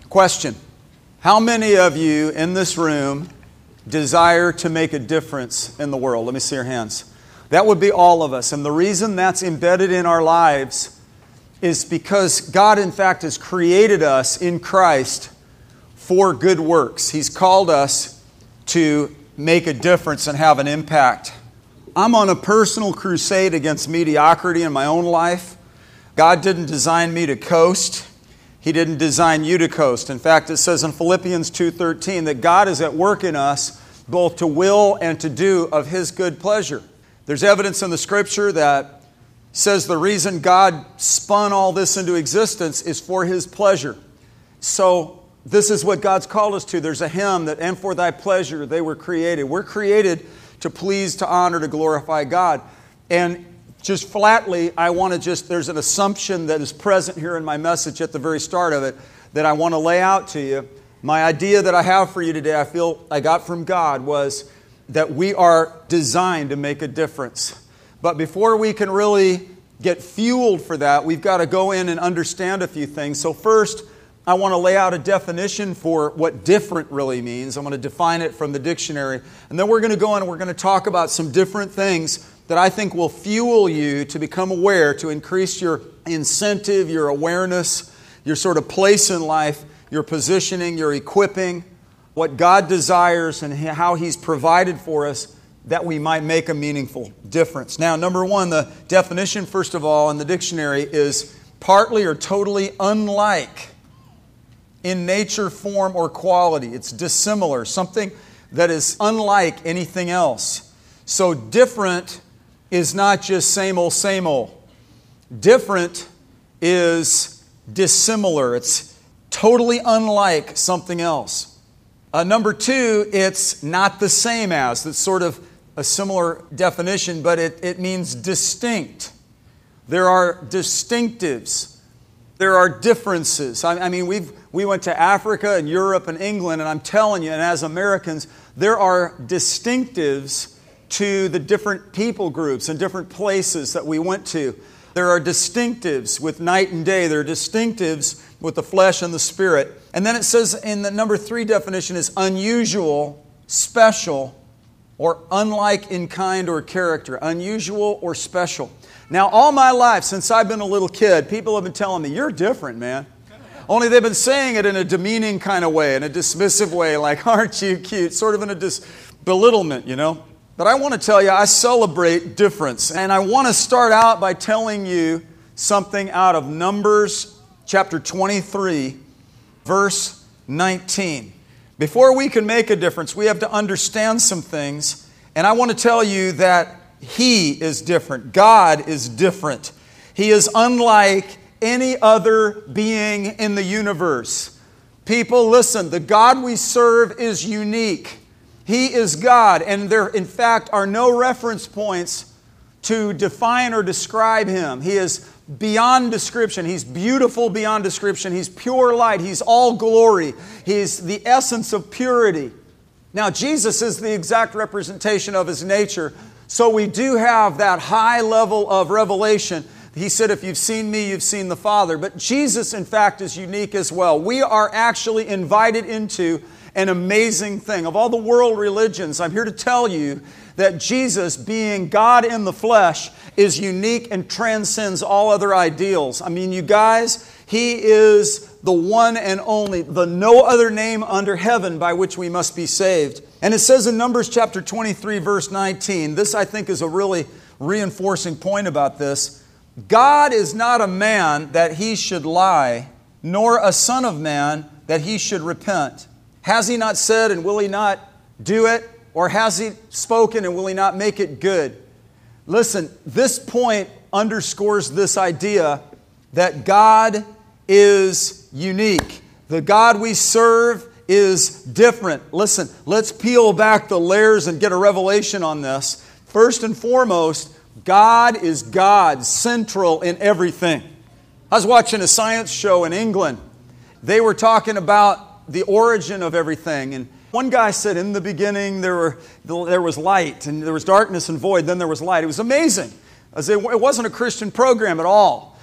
Question. How many of you in this room desire to make a difference in the world? Let me see your hands. That would be all of us. And the reason that's embedded in our lives is because God, in fact, has created us in Christ for good works. He's called us to make a difference and have an impact. I'm on a personal crusade against mediocrity in my own life. God didn't design me to coast. He didn't design you to coast. In fact, it says in Philippians 2:13 that God is at work in us both to will and to do of His good pleasure. There's evidence in the Scripture that says the reason God spun all this into existence is for His pleasure. So this is what God's called us to. There's a hymn that, and for thy pleasure they were created. We're created to please, to honor, to glorify God. And just flatly, there's an assumption that is present here in my message at the very start of it that I want to lay out to you. My idea that I have for you today, I feel I got from God, was that we are designed to make a difference. But before we can really get fueled for that, we've got to go in and understand a few things. So first, I want to lay out a definition for what different really means. I'm going to define it from the dictionary. And then we're going to go in and we're going to talk about some different things that I think will fuel you to become aware, to increase your incentive, your awareness, your sort of place in life, your positioning, your equipping, what God desires and how He's provided for us that we might make a meaningful difference. Now, number one, the definition, first of all, in the dictionary is partly or totally unlike in nature, form, or quality. It's dissimilar, something that is unlike anything else. So different is not just same old, same old. Different is dissimilar. It's totally unlike something else. Number two, it's not the same as. That's sort of a similar definition, but it means distinct. There are distinctives. There are differences. I mean, we went to Africa and Europe and England, and I'm telling you, and as Americans, there are distinctives to the different people groups and different places that we went to. There are distinctives with night and day. There are distinctives with the flesh and the spirit. And then it says in the number three definition is unusual, special, or unlike in kind or character. Unusual or special. Now, all my life, since I've been a little kid, people have been telling me, you're different, man. Only they've been saying it in a demeaning kind of way, in a dismissive way, like, aren't you cute? Sort of in a belittlement, you know. But I want to tell you, I celebrate difference. And I want to start out by telling you something out of Numbers chapter 23, verse 19. Before we can make a difference, we have to understand some things. And I want to tell you that He is different. God is different. He is unlike any other being in the universe. People, listen, the God we serve is unique. He is God, and there, in fact, are no reference points to define or describe Him. He is beyond description. He's beautiful beyond description. He's pure light. He's all glory. He's the essence of purity. Now, Jesus is the exact representation of His nature, so we do have that high level of revelation. He said, if you've seen me, you've seen the Father. But Jesus, in fact, is unique as well. We are actually invited into an amazing thing. Of all the world religions, I'm here to tell you that Jesus, being God in the flesh, is unique and transcends all other ideals. I mean, you guys, He is the one and only, the no other name under heaven by which we must be saved. And it says in Numbers chapter 23, verse 19, this I think is a really reinforcing point about this. God is not a man that He should lie, nor a son of man that He should repent. Has He not said, and will He not do it? Or has He spoken, and will He not make it good? Listen, this point underscores this idea that God is unique. The God we serve is different. Listen, let's peel back the layers and get a revelation on this. First and foremost, God is God, central in everything. I was watching a science show in England. They were talking about the origin of everything. And one guy said, in the beginning there was light, and there was darkness and void, then there was light. It was amazing. It wasn't a Christian program at all.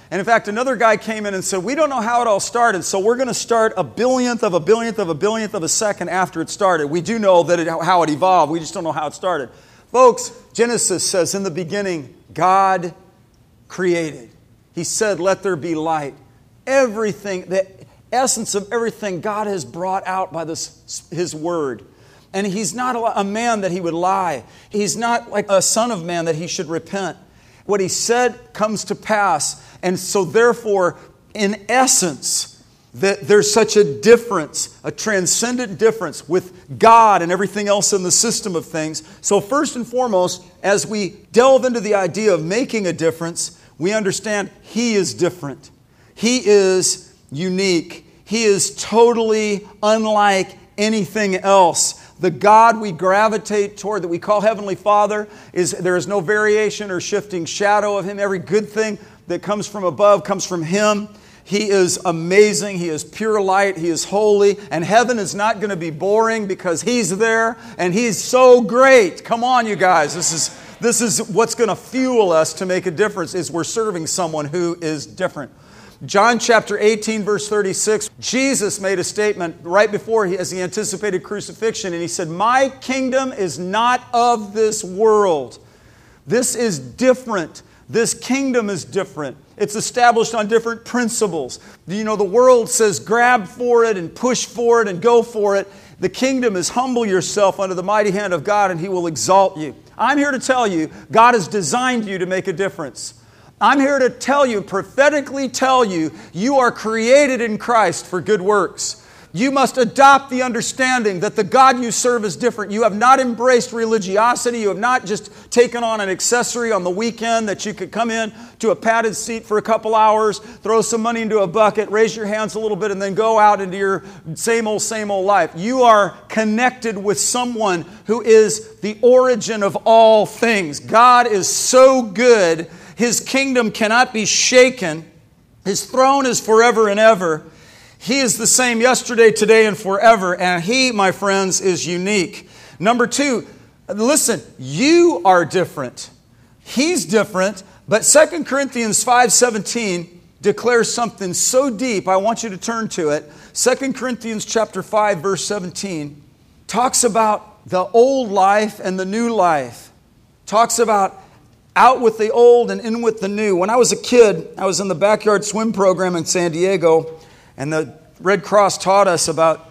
And in fact, another guy came in and said, we don't know how it all started, so we're going to start a billionth of a billionth of a billionth of a second after it started. We do know how it evolved. We just don't know how it started. Folks, Genesis says, in the beginning, God created. He said, let there be light. Everything, the essence of everything God has brought out by His Word. And He's not a man that He would lie. He's not like a son of man that He should repent. What He said comes to pass. And so therefore, in essence, that there's such a difference, a transcendent difference with God and everything else in the system of things. So first and foremost, as we delve into the idea of making a difference, we understand He is different. He is unique. He is totally unlike anything else. The God we gravitate toward, that we call Heavenly Father, there is no variation or shifting shadow of Him. Every good thing that comes from above comes from Him. He is amazing. He is pure light. He is holy. And heaven is not going to be boring because He's there and He's so great. Come on, you guys. This is what's going to fuel us to make a difference, is we're serving someone who is different. John chapter 18, verse 36, Jesus made a statement right before as He anticipated crucifixion, and He said, my kingdom is not of this world. This is different. This kingdom is different. It's established on different principles. You know, the world says grab for it and push for it and go for it. The kingdom is humble yourself under the mighty hand of God and He will exalt you. I'm here to tell you, God has designed you to make a difference. I'm here to tell you, prophetically tell you, you are created in Christ for good works. You must adopt the understanding that the God you serve is different. You have not embraced religiosity. You have not just taken on an accessory on the weekend that you could come in to a padded seat for a couple hours, throw some money into a bucket, raise your hands a little bit, and then go out into your same old life. You are connected with someone who is the origin of all things. God is so good. His kingdom cannot be shaken. His throne is forever and ever. He is the same yesterday, today, and forever. And He, my friends, is unique. Number two, listen, you are different. He's different. But 2 Corinthians 5:17 declares something so deep, I want you to turn to it. 2 Corinthians chapter 5, verse 17 talks about the old life and the new life. Talks about out with the old and in with the new. When I was a kid, I was in the backyard swim program in San Diego, and the Red Cross taught us about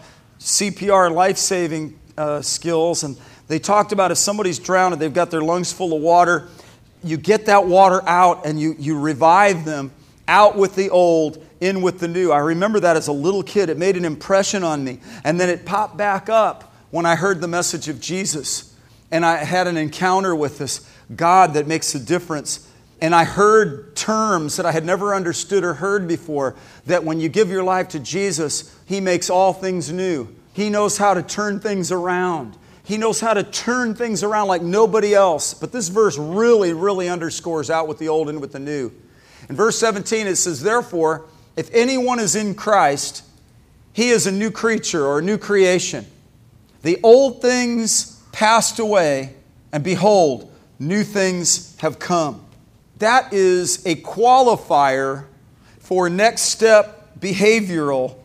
CPR life-saving skills. And they talked about if somebody's drowned and they've got their lungs full of water, you get that water out and you revive them. Out with the old, in with the new. I remember that as a little kid. It made an impression on me. And then it popped back up when I heard the message of Jesus. And I had an encounter with this God that makes a difference. And I heard terms that I had never understood or heard before, that when you give your life to Jesus, He makes all things new. He knows how to turn things around. He knows how to turn things around like nobody else. But this verse really, really underscores out with the old and with the new. In verse 17 it says, therefore, if anyone is in Christ, he is a new creature or a new creation. The old things passed away, and behold, new things have come. That is a qualifier for next step behavioral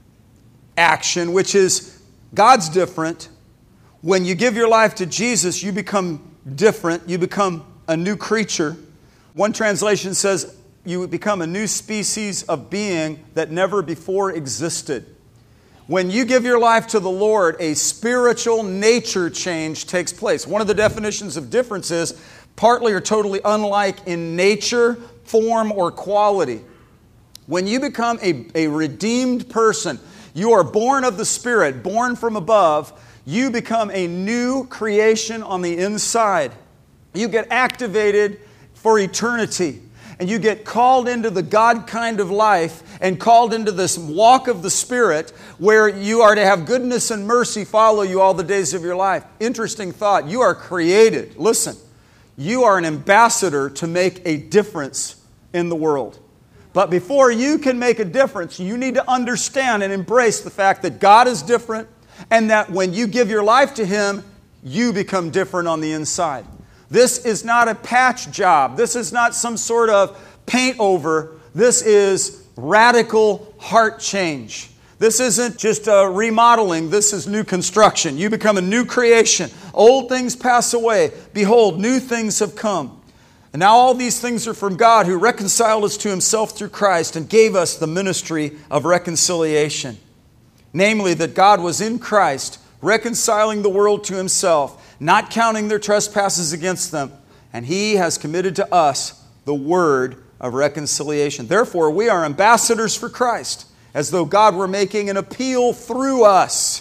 action, which is God's different. When you give your life to Jesus, you become different. You become a new creature. One translation says you become a new species of being that never before existed. When you give your life to the Lord, a spiritual nature change takes place. One of the definitions of difference is partly or totally unlike in nature, form, or quality. When you become a redeemed person, you are born of the Spirit, born from above, you become a new creation on the inside. You get activated for eternity. And you get called into the God kind of life and called into this walk of the Spirit where you are to have goodness and mercy follow you all the days of your life. Interesting thought. You are created. Listen, you are an ambassador to make a difference in the world. But before you can make a difference, you need to understand and embrace the fact that God is different and that when you give your life to Him, you become different on the inside. This is not a patch job. This is not some sort of paint over. This is radical heart change. This isn't just remodeling, this is new construction. You become a new creation. Old things pass away. Behold, new things have come. And now all these things are from God, who reconciled us to Himself through Christ and gave us the ministry of reconciliation. Namely, that God was in Christ, reconciling the world to Himself, not counting their trespasses against them, and He has committed to us the word of reconciliation. Therefore, we are ambassadors for Christ, as though God were making an appeal through us.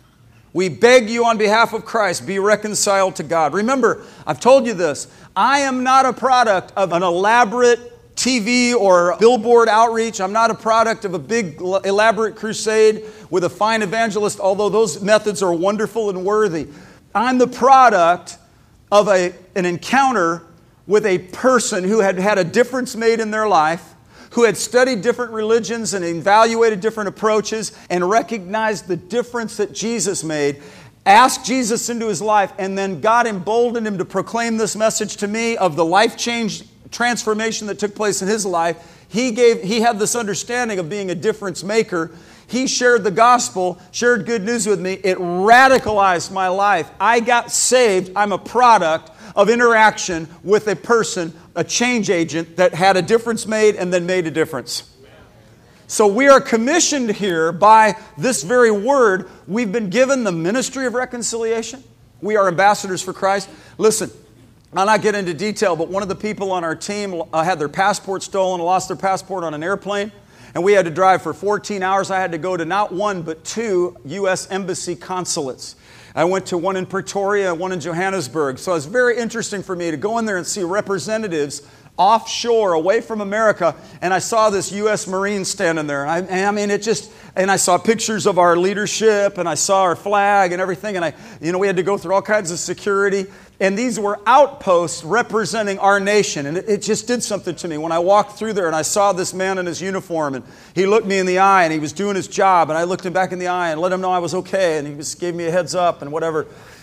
We beg you on behalf of Christ, be reconciled to God. Remember, I've told you this, I am not a product of an elaborate TV or billboard outreach. I'm not a product of a big elaborate crusade with a fine evangelist, although those methods are wonderful and worthy. I'm the product of an encounter with a person who had had a difference made in their life, who had studied different religions and evaluated different approaches and recognized the difference that Jesus made, asked Jesus into his life, and then God emboldened him to proclaim this message to me of the life change transformation that took place in his life. He had this understanding of being a difference maker. He shared the gospel, shared good news with me. It radicalized my life. I got saved. I'm a product of interaction with a person, a change agent that had a difference made and then made a difference. So we are commissioned here by this very word. We've been given the ministry of reconciliation. We are ambassadors for Christ. Listen, I'll not get into detail, but one of the people on our team had their passport stolen, lost their passport on an airplane, and we had to drive for 14 hours. I had to go to not one, but 2 U.S. Embassy consulates. I went to one in Pretoria and one in Johannesburg. So it was very interesting for me to go in there and see representatives offshore, away from America, and I saw this U.S. Marine standing there. And I saw pictures of our leadership, and I saw our flag and everything, and we had to go through all kinds of security. And these were outposts representing our nation. And it just did something to me when I walked through there and I saw this man in his uniform, and he looked me in the eye and he was doing his job, and I looked him back in the eye and let him know I was okay, and he just gave me a heads up and whatever.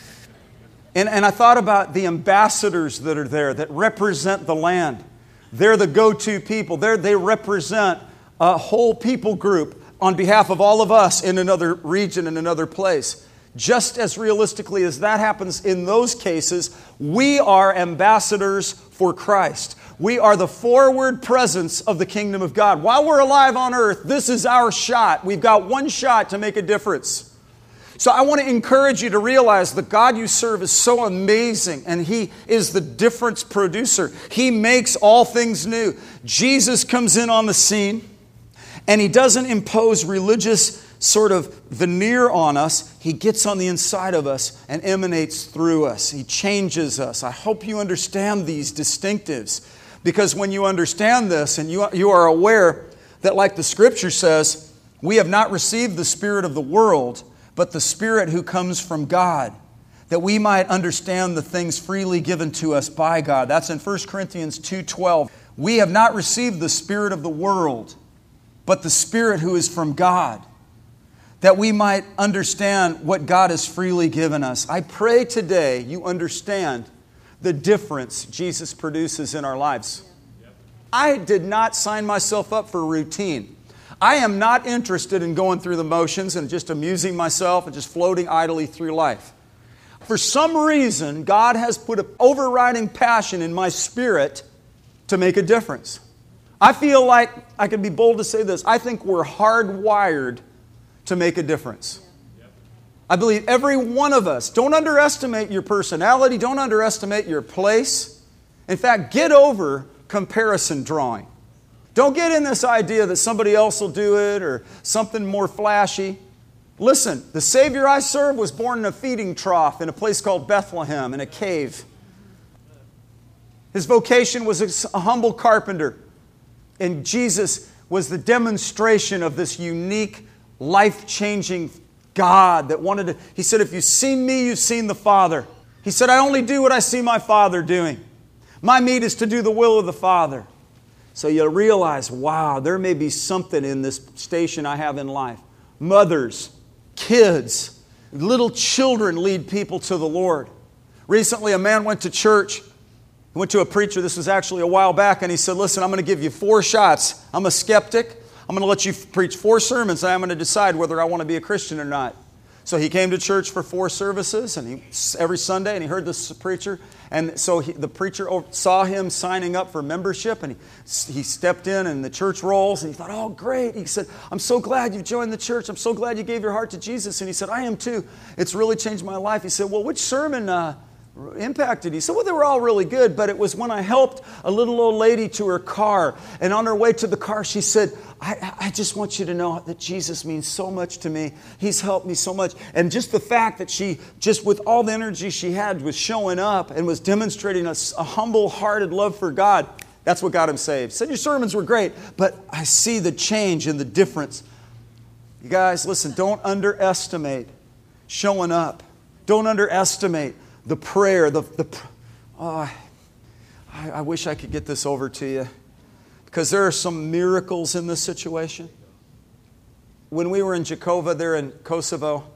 And I thought about the ambassadors that are there that represent the land. They're the go-to people. They represent a whole people group on behalf of all of us in another region, in another place. Just as realistically as that happens in those cases, we are ambassadors for Christ. We are the forward presence of the kingdom of God. While we're alive on earth, this is our shot. We've got one shot to make a difference. So I want to encourage you to realize the God you serve is so amazing, and He is the difference producer. He makes all things new. Jesus comes in on the scene, and He doesn't impose religious sort of veneer on us. He gets on the inside of us and emanates through us. He changes us. I hope you understand these distinctives, because when you understand this and you are aware that, like the Scripture says, we have not received the spirit of the world, but the Spirit who comes from God, that we might understand the things freely given to us by God. That's in 1 Corinthians 2:12. We have not received the spirit of the world, but the Spirit who is from God, that we might understand what God has freely given us. I pray today you understand the difference Jesus produces in our lives. I did not sign myself up for routine. I am not interested in going through the motions and just amusing myself and just floating idly through life. For some reason, God has put an overriding passion in my spirit to make a difference. I feel like I can be bold to say this. I think we're hardwired to make a difference. I believe every one of us. Don't underestimate your personality. Don't underestimate your place. In fact, get over comparison drawing. Don't get in this idea that somebody else will do it or something more flashy. Listen, the Savior I serve was born in a feeding trough in a place called Bethlehem, in a cave. His vocation was a humble carpenter. And Jesus was the demonstration of this unique, life-changing God that wanted to... He said, if you've seen me, you've seen the Father. He said, I only do what I see my Father doing. My meat is to do the will of the Father. So you realize, wow, there may be something in this station I have in life. Mothers, kids, little children lead people to the Lord. Recently, a man went to church He went to a preacher, this was actually a while back, and he said, listen, I'm going to give you 4 shots. I'm a skeptic. I'm going to let you preach 4 sermons, and I'm going to decide whether I want to be a Christian or not. So he came to church for 4 services, and every Sunday, and he heard this preacher. And so the preacher saw him signing up for membership, and he stepped in the church rolls, and he thought, oh, great. He said, I'm so glad you joined the church. I'm so glad you gave your heart to Jesus. And he said, I am too. It's really changed my life. He said, well, which sermon impacted? He said, well, they were all really good, but it was when I helped a little old lady to her car, and on her way to the car, she said, I just want you to know that Jesus means so much to me. He's helped me so much. And just the fact that she, just with all the energy she had, was showing up and was demonstrating a humble-hearted love for God, that's what got him saved. Said, your sermons were great, but I see the change and the difference. You guys, listen, don't underestimate showing up. Don't underestimate the prayer. I wish I could get this over to you, because there are some miracles in this situation. When we were in Jakova there in Kosovo,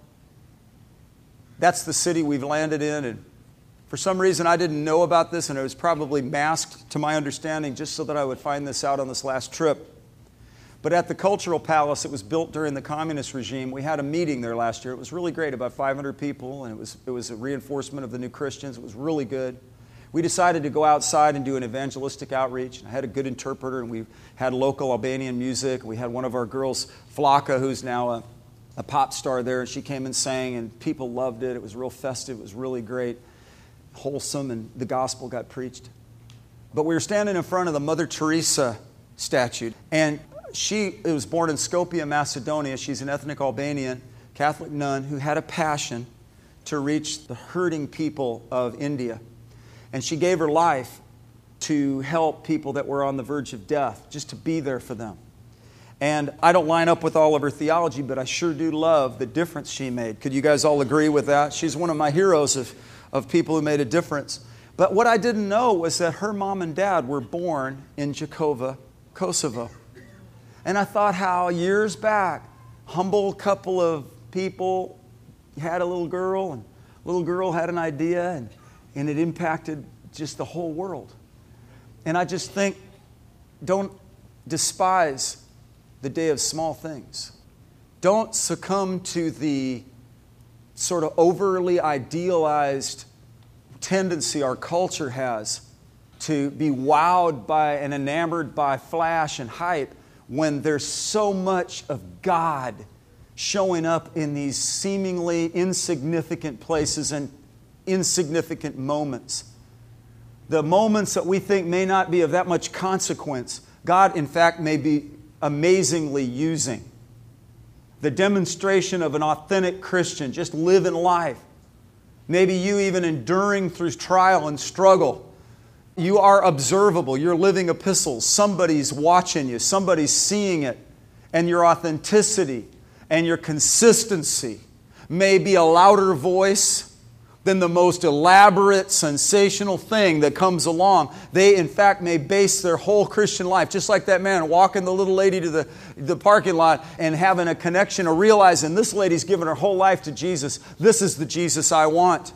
that's the city we've landed in, and for some reason I didn't know about this, and it was probably masked to my understanding just so that I would find this out on this last trip. But at the Cultural Palace, it was built during the communist regime. We had a meeting there last year. It was really great, about 500 people, and it was a reinforcement of the new Christians. It was really good. We decided to go outside and do an evangelistic outreach. I had a good interpreter, and we had local Albanian music. We had one of our girls, Flaka, who's now a pop star there, and she came and sang, and people loved it. It was real festive. It was really great, wholesome, and the gospel got preached. But we were standing in front of the Mother Teresa statue, and she was born in Skopje, Macedonia. She's an ethnic Albanian Catholic nun who had a passion to reach the hurting people of India. And she gave her life to help people that were on the verge of death, just to be there for them. And I don't line up with all of her theology, but I sure do love the difference she made. Could you guys all agree with that? She's one of my heroes of people who made a difference. But what I didn't know was that her mom and dad were born in Jakova, Kosovo. And I thought how years back, humble couple of people had a little girl, and little girl had an idea, and it impacted just the whole world. And I just think, don't despise the day of small things. Don't succumb to the sort of overly idealized tendency our culture has to be wowed by and enamored by flash and hype, when there's so much of God showing up in these seemingly insignificant places and insignificant moments. The moments that we think may not be of that much consequence, God, in fact, may be amazingly using. The demonstration of an authentic Christian, just living life. Maybe you even enduring through trial and struggle. You are observable. You're living epistles. Somebody's watching you. Somebody's seeing it. And your authenticity and your consistency may be a louder voice than the most elaborate, sensational thing that comes along. They, in fact, may base their whole Christian life, just like that man walking the little lady to the parking lot and having a connection, or realizing this lady's given her whole life to Jesus. This is the Jesus I want.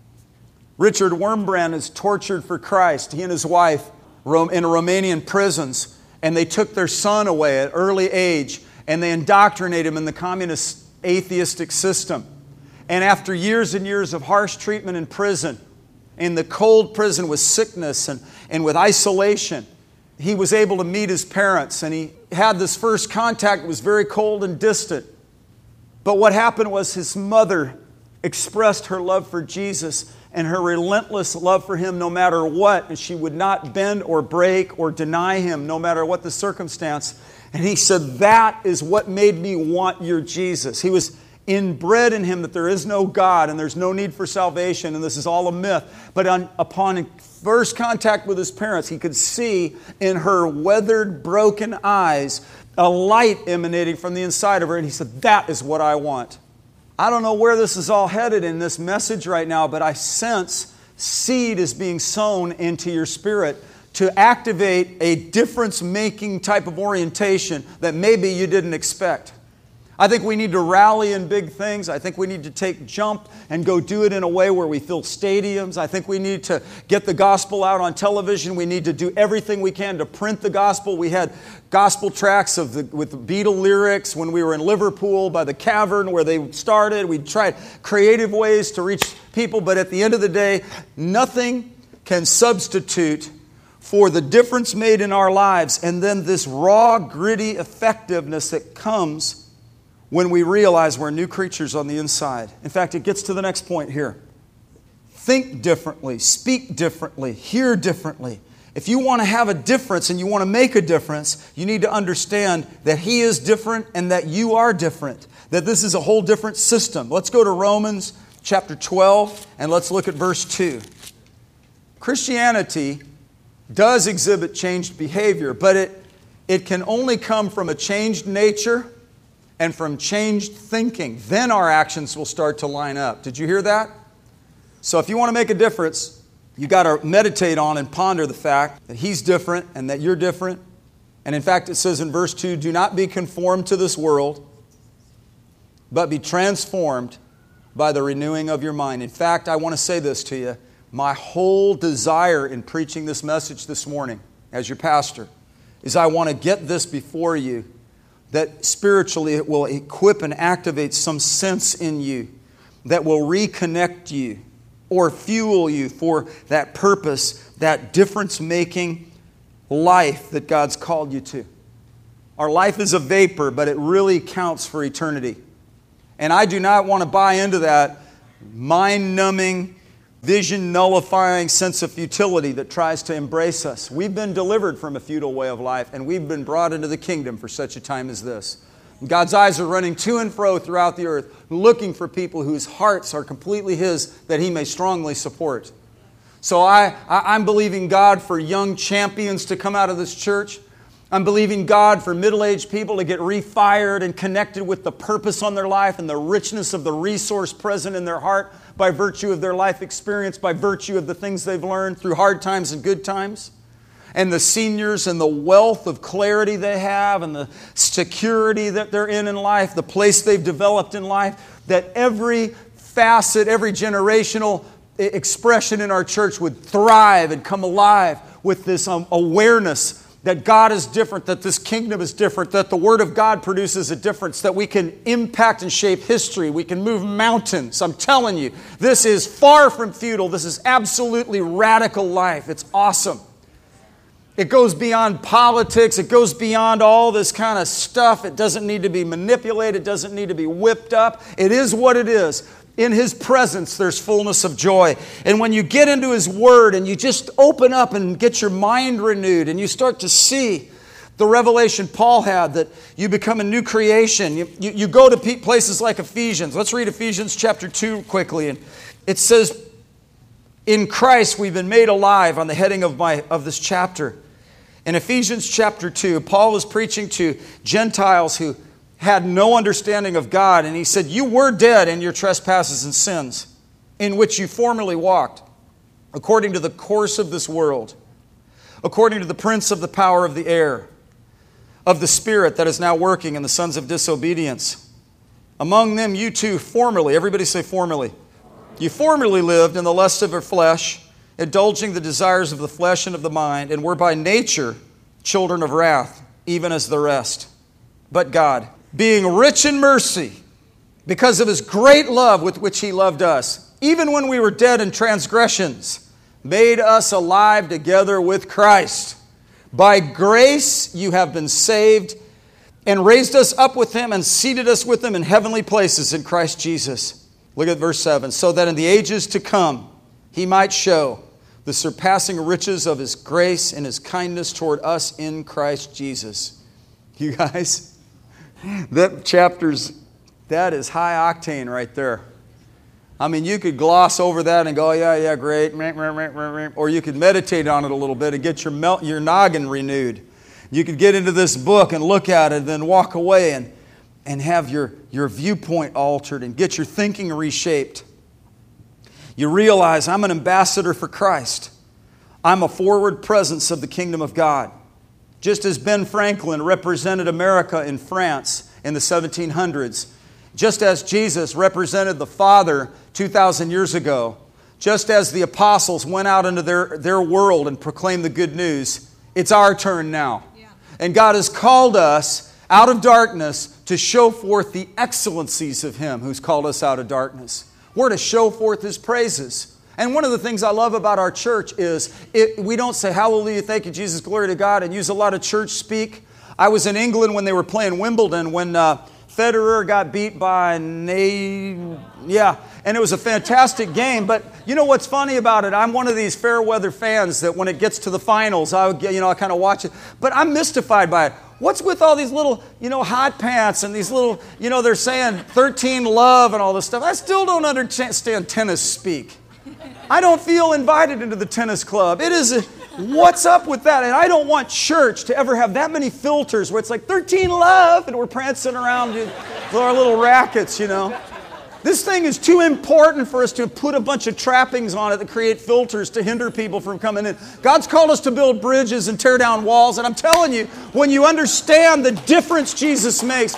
Richard Wurmbrand is tortured for Christ. He and his wife were in Romanian prisons, and they took their son away at early age, and they indoctrinated him in the communist atheistic system. And after years and years of harsh treatment in prison, in the cold prison with sickness and with isolation, he was able to meet his parents, and he had this first contact that was very cold and distant. But what happened was his mother expressed her love for Jesus and her relentless love for Him no matter what, and she would not bend or break or deny Him no matter what the circumstance. And he said, that is what made me want your Jesus. He was inbred in him that there is no God and there's no need for salvation, and this is all a myth. But upon first contact with his parents, he could see in her weathered, broken eyes a light emanating from the inside of her, and he said, that is what I want. I don't know where this is all headed in this message right now, but I sense seed is being sown into your spirit to activate a difference-making type of orientation that maybe you didn't expect. I think we need to rally in big things. I think we need to jump and go do it in a way where we fill stadiums. I think we need to get the gospel out on television. We need to do everything we can to print the gospel. We had gospel tracts with Beatle lyrics when we were in Liverpool by the Cavern where they started. We tried creative ways to reach people, but at the end of the day, nothing can substitute for the difference made in our lives and then this raw, gritty effectiveness that comes when we realize we're new creatures on the inside. In fact, it gets to the next point here. Think differently, speak differently, hear differently. If you want to have a difference and you want to make a difference, you need to understand that He is different and that you are different. That this is a whole different system. Let's go to Romans chapter 12 and let's look at verse 2. Christianity does exhibit changed behavior, but it can only come from a changed nature and from changed thinking. Then our actions will start to line up. Did you hear that? So if you want to make a difference, you got to meditate on and ponder the fact that He's different and that you're different. And in fact, it says in verse 2, do not be conformed to this world, but be transformed by the renewing of your mind. In fact, I want to say this to you. My whole desire in preaching this message this morning as your pastor is I want to get this before you, that spiritually it will equip and activate some sense in you that will reconnect you or fuel you for that purpose, that difference-making life that God's called you to. Our life is a vapor, but it really counts for eternity. And I do not want to buy into that mind-numbing, vision-nullifying sense of futility that tries to embrace us. We've been delivered from a futile way of life, and we've been brought into the kingdom for such a time as this. God's eyes are running to and fro throughout the earth, looking for people whose hearts are completely His, that He may strongly support. So I'm believing God for young champions to come out of this church. I'm believing God for middle-aged people to get refired and connected with the purpose on their life and the richness of the resource present in their heart by virtue of their life experience, by virtue of the things they've learned through hard times and good times. And the seniors and the wealth of clarity they have and the security that they're in life, the place they've developed in life, that every facet, every generational expression in our church would thrive and come alive with this awareness that God is different, that this kingdom is different, that the Word of God produces a difference, that we can impact and shape history, we can move mountains. I'm telling you, this is far from futile. This is absolutely radical life. It's awesome. It goes beyond politics. It goes beyond all this kind of stuff. It doesn't need to be manipulated. It doesn't need to be whipped up. It is what it is. In His presence, there's fullness of joy. And when you get into His Word and you just open up and get your mind renewed and you start to see the revelation Paul had that you become a new creation. You go to places like Ephesians. Let's read Ephesians chapter 2 quickly. And it says, in Christ we've been made alive on the heading of this chapter. In Ephesians chapter 2, Paul was preaching to Gentiles who had no understanding of God. And he said, you were dead in your trespasses and sins, in which you formerly walked, according to the course of this world, according to the prince of the power of the air, of the spirit that is now working in the sons of disobedience. Among them you too formerly, everybody say formerly. You formerly lived in the lust of your flesh, indulging the desires of the flesh and of the mind, and were by nature children of wrath, even as the rest. But God, being rich in mercy, because of His great love with which He loved us, even when we were dead in transgressions, made us alive together with Christ. By grace you have been saved, and raised us up with Him and seated us with Him in heavenly places in Christ Jesus. Look at verse 7. So that in the ages to come He might show the surpassing riches of His grace and His kindness toward us in Christ Jesus. You guys, that is high octane right there. I mean, you could gloss over that and go, oh, yeah, great. Or you could meditate on it a little bit and get your noggin renewed. You could get into this book and look at it and then walk away and have your viewpoint altered and get your thinking reshaped. You realize I'm an ambassador for Christ. I'm a forward presence of the kingdom of God. Just as Ben Franklin represented America in France in the 1700s. Just as Jesus represented the Father 2,000 years ago, just as the apostles went out into their world and proclaimed the good news, it's our turn now. Yeah. And God has called us out of darkness to show forth the excellencies of Him who's called us out of darkness. We're to show forth His praises. And one of the things I love about our church is we don't say, hallelujah, thank you, Jesus, glory to God, and use a lot of church speak. I was in England when they were playing Wimbledon, when Federer got beat by and it was a fantastic game. But you know what's funny about it? I'm one of these fair weather fans that when it gets to the finals, I kind of watch it. But I'm mystified by it. What's with all these little, hot pants and these little, they're saying 13 love and all this stuff. I still don't understand tennis speak. I don't feel invited into the tennis club. What's up with that? And I don't want church to ever have that many filters where it's like 13 love and we're prancing around with our little rackets, This thing is too important for us to put a bunch of trappings on it that create filters to hinder people from coming in. God's called us to build bridges and tear down walls. And I'm telling you, when you understand the difference Jesus makes,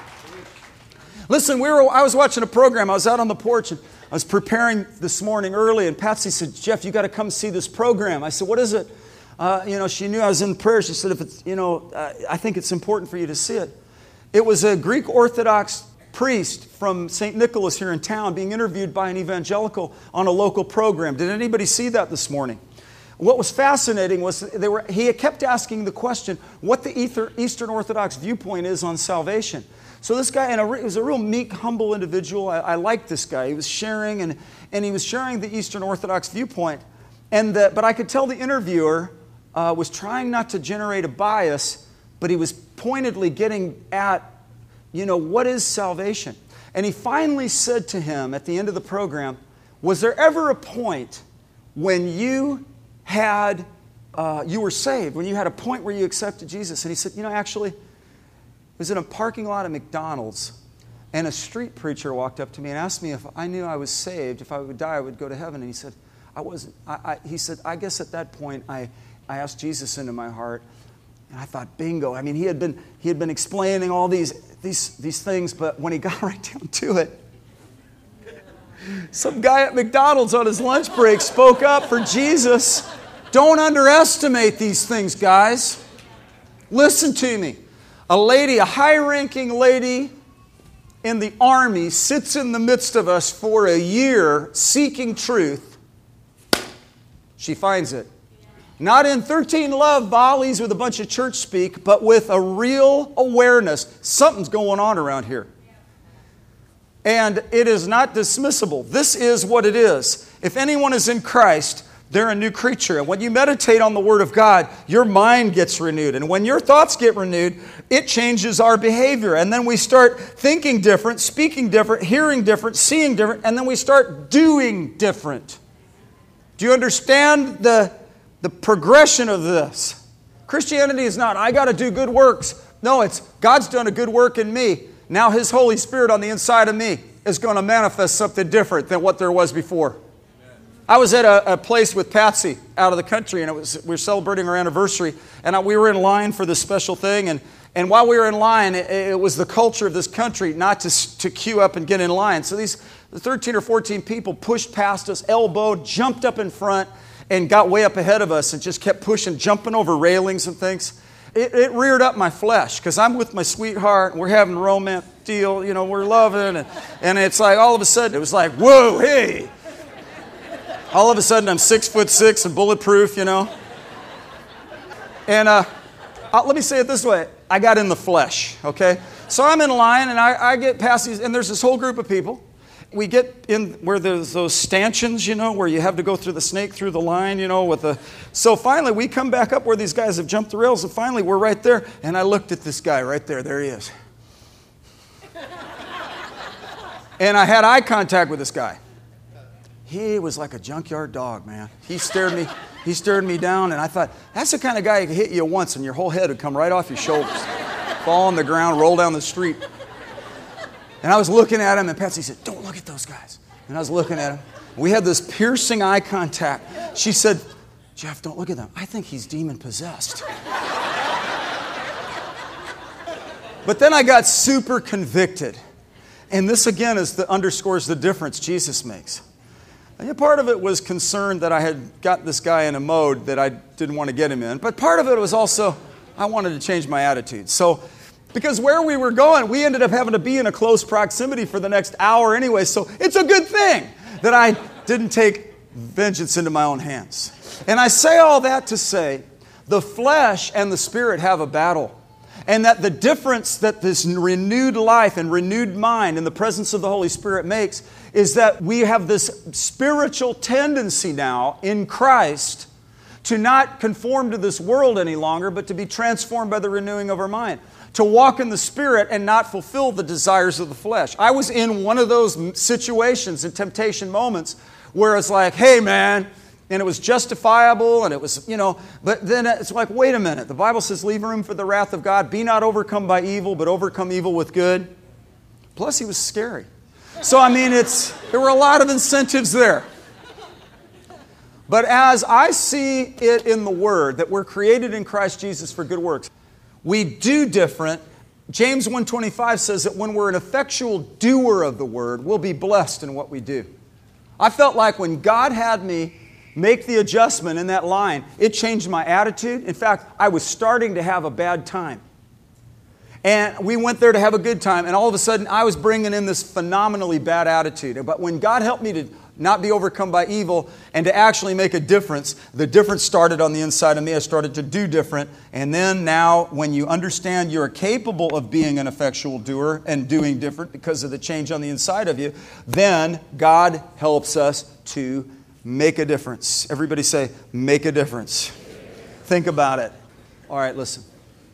Listen, I was watching a program. I was out on the porch and I was preparing this morning early, and Patsy said, Jeff, you got to come see this program. I said, what is it? She knew I was in prayer. She said, I think it's important for you to see it. It was a Greek Orthodox priest from St. Nicholas here in town being interviewed by an evangelical on a local program. Did anybody see that this morning? What was fascinating was he kept asking the question, what the Eastern Orthodox viewpoint is on salvation. So this guy, he was a real meek, humble individual. I liked this guy. He was sharing, and he was sharing the Eastern Orthodox viewpoint. But I could tell the interviewer was trying not to generate a bias, but he was pointedly getting at, what is salvation? And he finally said to him at the end of the program, was there ever a point when you were saved, when you had a point where you accepted Jesus? And he said, actually, I was in a parking lot at McDonald's, and a street preacher walked up to me and asked me if I knew I was saved, if I would die, I would go to heaven. And he said, I wasn't. He said, I guess at that point, I asked Jesus into my heart, and I thought, bingo. I mean, he had been explaining all these things, but when he got right down to it, some guy at McDonald's on his lunch break spoke up for Jesus. Don't underestimate these things, guys. Listen to me. A high-ranking lady in the army sits in the midst of us for a year seeking truth. She finds it. Not in 13 love volleys with a bunch of church speak, but with a real awareness. Something's going on around here. And it is not dismissible. This is what it is. If anyone is in Christ, they're a new creature. And when you meditate on the Word of God, your mind gets renewed. And when your thoughts get renewed, it changes our behavior. And then we start thinking different, speaking different, hearing different, seeing different, and then we start doing different. Do you understand the progression of this? Christianity is not, I got to do good works. No, it's God's done a good work in me. Now His Holy Spirit on the inside of me is going to manifest something different than what there was before. I was at a place with Patsy out of the country, and we were celebrating our anniversary, and we were in line for this special thing, and while we were in line, it was the culture of this country not to queue up and get in line. So these 13 or 14 people pushed past us, elbowed, jumped up in front, and got way up ahead of us and just kept pushing, jumping over railings and things. It reared up my flesh, because I'm with my sweetheart, and we're having a romance deal, we're loving, and it's like all of a sudden, it was like, whoa, hey! All of a sudden, I'm 6'6" and bulletproof, And let me say it this way. I got in the flesh, okay? So I'm in line, and I get past these, and there's this whole group of people. We get in where there's those stanchions, where you have to go through the snake through the line, So finally, we come back up where these guys have jumped the rails, and finally, we're right there. And I looked at this guy right there. There he is. And I had eye contact with this guy. He was like a junkyard dog, man. He stared me down, and I thought, that's the kind of guy who could hit you once, and your whole head would come right off your shoulders, fall on the ground, roll down the street. And I was looking at him, and Patsy said, don't look at those guys. And I was looking at him. We had this piercing eye contact. She said, Jeff, don't look at them. I think he's demon-possessed. But then I got super convicted. And this again underscores the difference Jesus makes. And part of it was concern that I had got this guy in a mode that I didn't want to get him in. But part of it was also, I wanted to change my attitude. So, because where we were going, we ended up having to be in a close proximity for the next hour anyway. So it's a good thing that I didn't take vengeance into my own hands. And I say all that to say, the flesh and the spirit have a battle. And that the difference that this renewed life and renewed mind in the presence of the Holy Spirit makes is that we have this spiritual tendency now in Christ to not conform to this world any longer, but to be transformed by the renewing of our mind. To walk in the Spirit and not fulfill the desires of the flesh. I was in one of those situations and temptation moments where it's like, hey man, and it was justifiable, and it was, but then it's like, wait a minute. The Bible says, leave room for the wrath of God. Be not overcome by evil, but overcome evil with good. Plus, he was scary. So, there were a lot of incentives there. But as I see it in the Word, that we're created in Christ Jesus for good works, we do different. James 1:25 says that when we're an effectual doer of the Word, we'll be blessed in what we do. I felt like when God had me make the adjustment in that line, it changed my attitude. In fact, I was starting to have a bad time. And we went there to have a good time, and all of a sudden I was bringing in this phenomenally bad attitude. But when God helped me to not be overcome by evil and to actually make a difference, the difference started on the inside of me. I started to do different. And then now, when you understand you're capable of being an effectual doer and doing different because of the change on the inside of you, then God helps us to make a difference. Everybody say, make a difference. Think about it. All right, listen.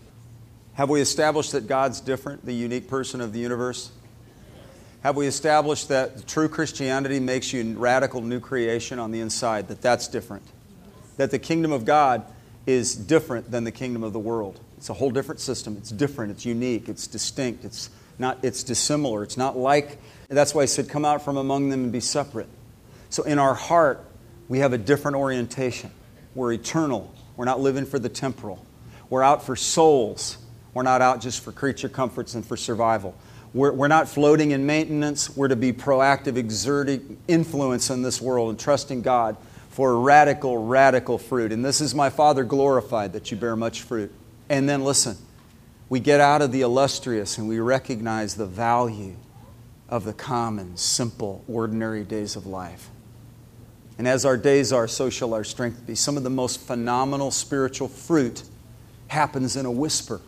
Have we established that God's different, the unique person of the universe? Have we established that true Christianity makes you radical new creation on the inside, that that's different? That the kingdom of God is different than the kingdom of the world. It's a whole different system. It's different. It's unique. It's distinct. It's dissimilar. It's not like, that's why he said, come out from among them and be separate. So in our heart, we have a different orientation. We're eternal. We're not living for the temporal. We're out for souls. We're not out just for creature comforts and for survival. We're not floating in maintenance. We're to be proactive, exerting influence in this world and trusting God for radical, radical fruit. And this is my Father glorified, that you bear much fruit. And then listen, we get out of the illustrious and we recognize the value of the common, simple, ordinary days of life. And as our days are, so shall our strength be. Some of the most phenomenal spiritual fruit happens in a whisper.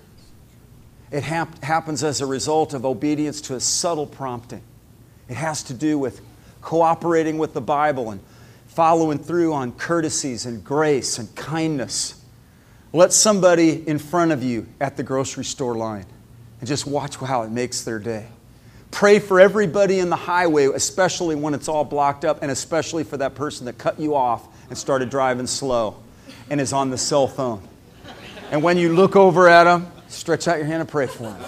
It happens as a result of obedience to a subtle prompting. It has to do with cooperating with the Bible and following through on courtesies and grace and kindness. Let somebody in front of you at the grocery store line and just watch how it makes their day. Pray for everybody in the highway, especially when it's all blocked up, and especially for that person that cut you off and started driving slow and is on the cell phone. And when you look over at them, stretch out your hand and pray for them.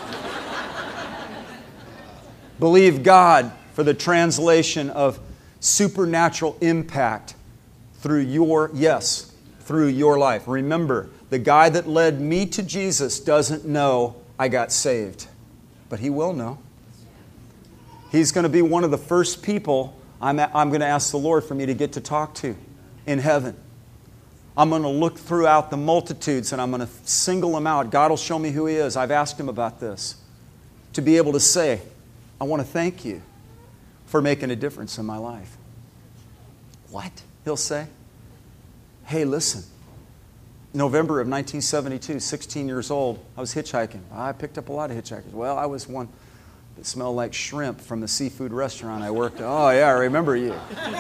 Believe God for the translation of supernatural impact through your life. Remember, the guy that led me to Jesus doesn't know I got saved, but he will know. He's going to be one of the first people I'm going to ask the Lord for me to get to talk to in heaven. I'm going to look throughout the multitudes and I'm going to single him out. God will show me who he is. I've asked him about this. To be able to say, I want to thank you for making a difference in my life. What? He'll say, hey, listen. November of 1972, 16 years old, I was hitchhiking. I picked up a lot of hitchhikers. Well, I was one that smelled like shrimp from the seafood restaurant I worked at. Oh, yeah, I remember you.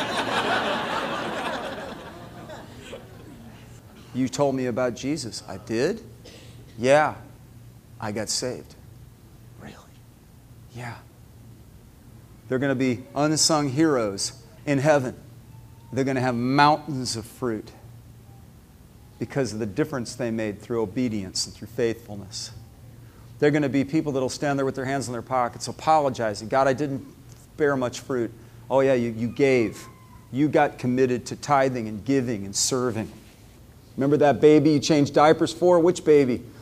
You told me about Jesus. I did? Yeah. I got saved. Really? Yeah. They're going to be unsung heroes in heaven. They're going to have mountains of fruit because of the difference they made through obedience and through faithfulness. They're going to be people that will stand there with their hands in their pockets, apologizing. God, I didn't bear much fruit. Oh yeah, you gave. You got committed to tithing and giving and serving. Remember that baby you changed diapers for? Which baby?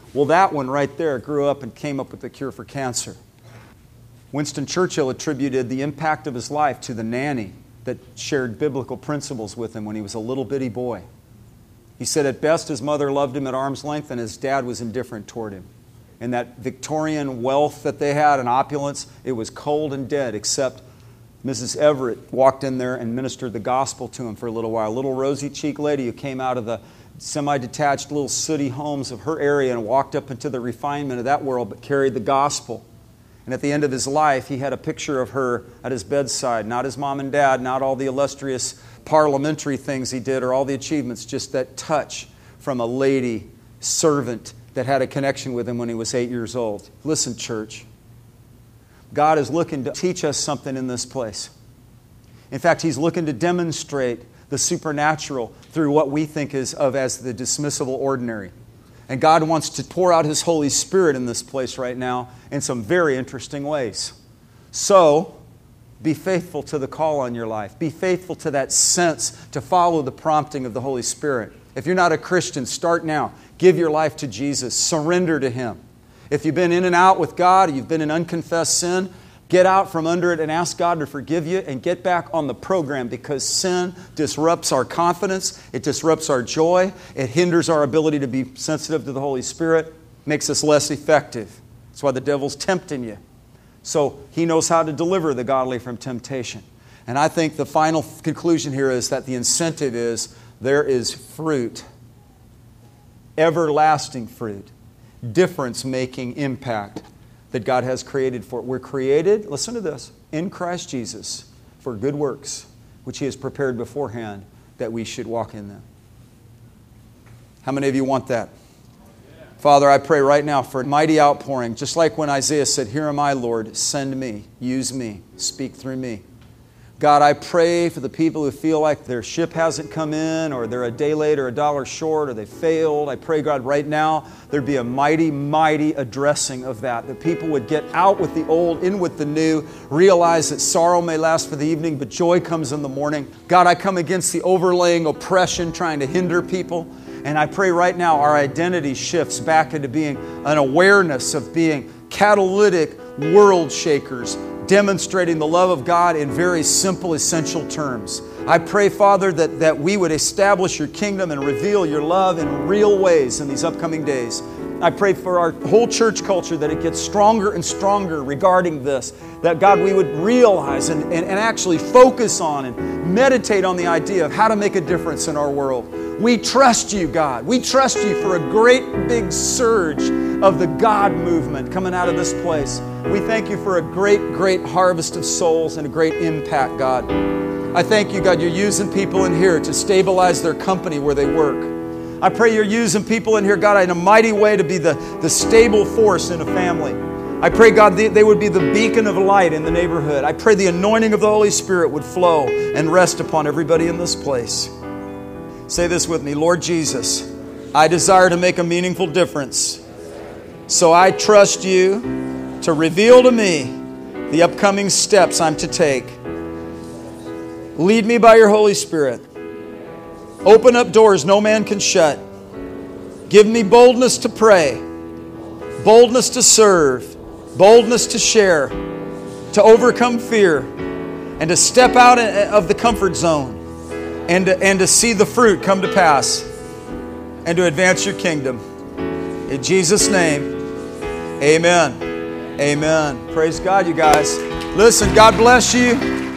Well, that one right there grew up and came up with the cure for cancer. Winston Churchill attributed the impact of his life to the nanny that shared biblical principles with him when he was a little bitty boy. He said at best his mother loved him at arm's length and his dad was indifferent toward him. And that Victorian wealth that they had and opulence, it was cold and dead, except Mrs. Everett walked in there and ministered the gospel to him for a little while. A little rosy-cheeked lady who came out of the semi-detached little sooty homes of her area and walked up into the refinement of that world, but carried the gospel. And at the end of his life, he had a picture of her at his bedside. Not his mom and dad, not all the illustrious parliamentary things he did or all the achievements, just that touch from a lady servant that had a connection with him when he was 8 years old. Listen, church, God is looking to teach us something in this place. In fact, He's looking to demonstrate the supernatural through what we think of as the dismissible ordinary. And God wants to pour out His Holy Spirit in this place right now in some very interesting ways. So, be faithful to the call on your life. Be faithful to that sense to follow the prompting of the Holy Spirit. If you're not a Christian, start now. Give your life to Jesus. Surrender to Him. If you've been in and out with God, you've been in unconfessed sin, get out from under it and ask God to forgive you and get back on the program, because sin disrupts our confidence, it disrupts our joy, it hinders our ability to be sensitive to the Holy Spirit, makes us less effective. That's why the devil's tempting you. So he knows how to deliver the godly from temptation. And I think the final conclusion here is that the incentive is there is fruit, everlasting fruit, difference-making impact that God has created for it. We're created, listen to this, in Christ Jesus for good works, which He has prepared beforehand that we should walk in them. How many of you want that? Father, I pray right now for a mighty outpouring, just like when Isaiah said, "Here am I, Lord, send me, use me, speak through me." God, I pray for the people who feel like their ship hasn't come in, or they're a day late or a dollar short, or they failed. I pray, God, right now there'd be a mighty, mighty addressing of that. That people would get out with the old, in with the new, realize that sorrow may last for the evening, but joy comes in the morning. God, I come against the overlaying oppression trying to hinder people. And I pray right now our identity shifts back into being an awareness of being catalytic world shakers, demonstrating the love of God in very simple, essential terms. I pray, Father, that we would establish Your kingdom and reveal Your love in real ways in these upcoming days. I pray for our whole church culture that it gets stronger and stronger regarding this. That, God, we would realize and actually focus on and meditate on the idea of how to make a difference in our world. We trust You, God. We trust You for a great big surge of the God movement coming out of this place. We thank You for a great, great harvest of souls and a great impact, God. I thank You, God, You're using people in here to stabilize their company where they work. I pray You're using people in here, God, in a mighty way to be the stable force in a family. I pray, God, they would be the beacon of light in the neighborhood. I pray the anointing of the Holy Spirit would flow and rest upon everybody in this place. Say this with me. Lord Jesus, I desire to make a meaningful difference. So I trust You to reveal to me the upcoming steps I'm to take. Lead me by Your Holy Spirit. Open up doors no man can shut. Give me boldness to pray, boldness to serve, boldness to share, to overcome fear, and to step out of the comfort zone, and to see the fruit come to pass, and to advance Your kingdom. In Jesus' name, amen. Amen. Praise God, you guys. Listen, God bless you.